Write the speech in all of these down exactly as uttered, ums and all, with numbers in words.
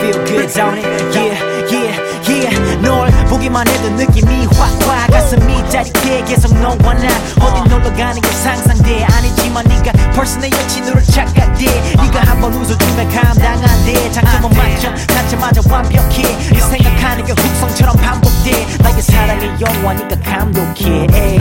feel good, don't it? Yeah, yeah, yeah. 널 보기만 해도 느낌이 확확 가슴이 짜릿해. 계속 너와 나 어디 놀러가는 게 상상돼. 아니지만 네가 벌써 내 여친으로 착각돼. 네가 한번 웃어주면 감당 안 돼. 장점은 만점, 단점마저 완벽해. 네 생각하는 게 훅성처럼 반복돼. 나의 사랑의 영화니까 감독해. 에이.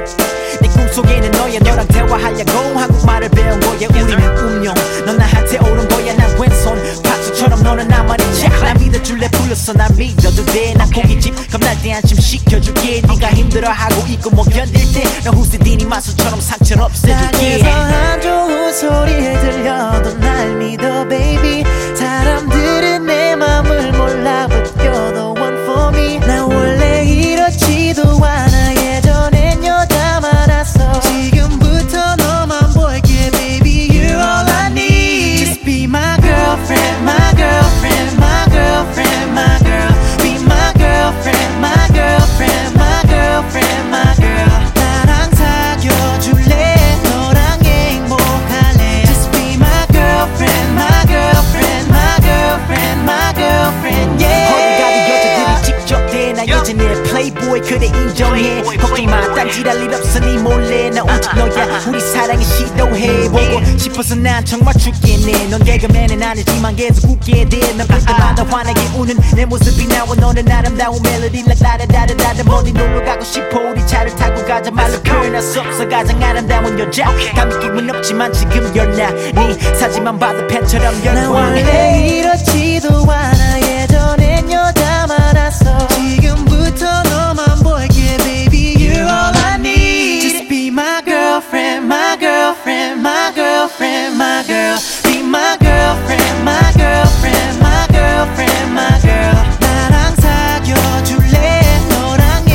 내 꿈속에는 너야. 너랑 대화하려고 한국말을 배운 거야. 우리는 운명. 넌 나한테 오는 거야. 난 왼손 박수처럼 너는 나만의 차. 난 믿어줄래 불렀어. 난 믿어도 돼. 난 고깃집 겁날 때 안심 시켜줄게. 네가 힘들어하고 있고 못 견딜 때 난 후세디니 마술처럼 상처를 없애줄게. 땅에서 안 좋은 소리 들려도 날 믿어 baby. 사람들은 내 맘을 몰라 but you're the one for me. 난 원래 이렇지도 않아. 예전엔 여자 많았어. 지금부터 너만 볼게 baby. You're all I need. Just be my girlfriend, my girlfriend, my girlfriend, my girl. Be my girlfriend, my girlfriend, my girlfriend, my girl. 나랑 사귀어줄래? 너랑 행복할래? Just be my girlfriend, my girlfriend, my girlfriend, my girlfriend, yeah. 어디 가도 여자들이 직접 대. 나 예전에 플레이보이 그래 인정해. 걱정마 딴지랄 일 없으니 몰래. 나 오직 너야. 우리 사랑에 시도해보고 싶어서 난 정말 죽겠네. 넌 개그맨은 아니지만 계속 웃게 돼. 넌 볼 때마다 환하게 우는 내 모습이 나와. 너는 아름다운 멜로디 like 라라라라라. 어디 놀러가고 싶어 우리 차를 타고 가자. 말로 표현할 수 없어 가장 아름다운 여자. 다 느낌은 없지만 지금 you're not. 네 사진만 봐도 팬처럼 난 열광해. 원래 이렇지도 않아. 예전엔 여자 많았어. 지금부터 너만 볼게 baby. You're all I need. Just be my girlfriend, my girlfriend, my girlfriend, my girl. Be my girlfriend, my girlfriend, my girlfriend, my girl. 나랑 사귀어줄래? 너랑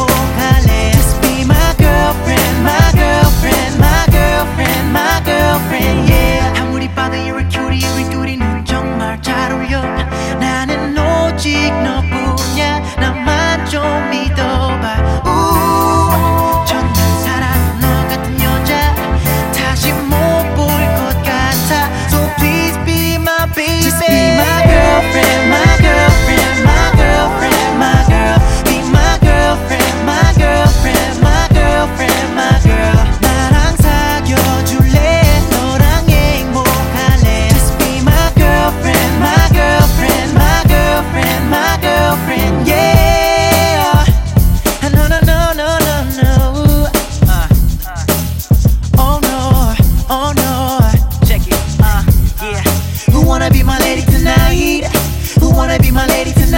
행복할래? Just be my girlfriend, my girlfriend, my girlfriend, my girlfriend, yeah. 아무리 봐도 you're a cutie, 우리 둘이는 정말 잘 어울려. 나는 오직 너뿐이야. 나만 좀 믿어봐. 우 천년사랑 너 같은 여자 다시 못 볼 것 같아. So please be my baby. Just be my girlfriend, my girlfriend, my girlfriend, my girl. Be my girlfriend, my girlfriend, my girlfriend, my girl. 나랑 사귀어줄래? 너랑 행복할래? Just be my girlfriend, my girlfriend, my girlfriend, my girlfriend, yeah. No, no, no, no, no, no. Uh, oh no, oh no. Check it, uh, yeah. Who wanna be my lady tonight? Who wanna be my lady tonight?